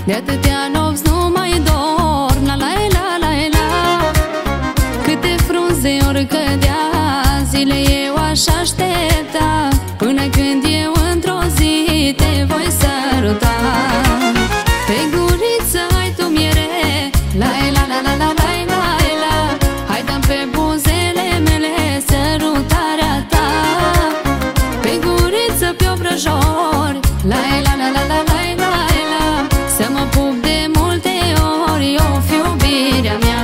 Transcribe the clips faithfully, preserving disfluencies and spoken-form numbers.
De atâtea nopți nu mai dorm, la la la la la. Câte frunze ori cădea, zile eu aș aștepta, până când eu într-o zi te voi săruta. Pe guriță ai tu miere, la la la la la la la la. Hai dă-mi pe buzele mele sărutarea ta. Pe guriță pe obrăjori, la la la la la la la la. Să mă pup de multe ori, o fi iubirea mea.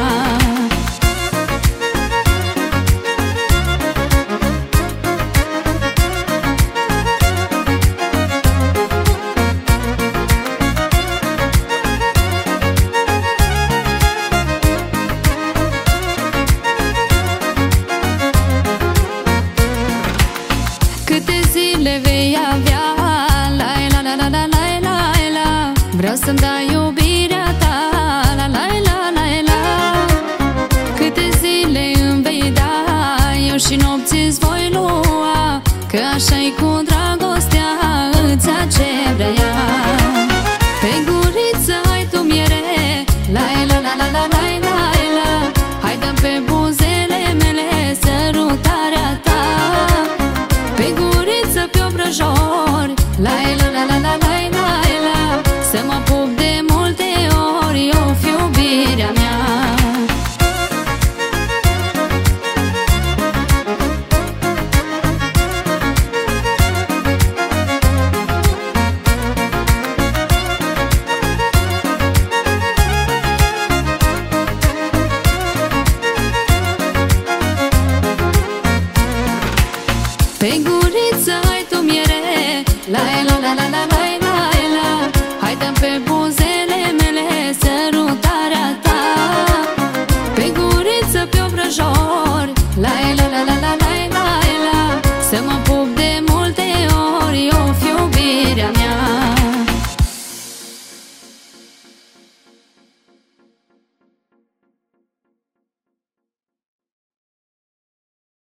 Câte zile vei avea, la la la la la la la la. Vreau să-mi dai iubirea ta, la la la la la. Câte zile îmi vei da, eu și nopți îți voi lua, că așa-i cu dragostea, îți ia ce vrea ea. Pe guriță ai tu miere, la la la la la la la la. Hai dă-mi pe buzele mele sărutarea ta. Pe guriță pe obrăjori, la la la la la la la la. Să mă pup de multe ori, o fi iubirea mea. Pe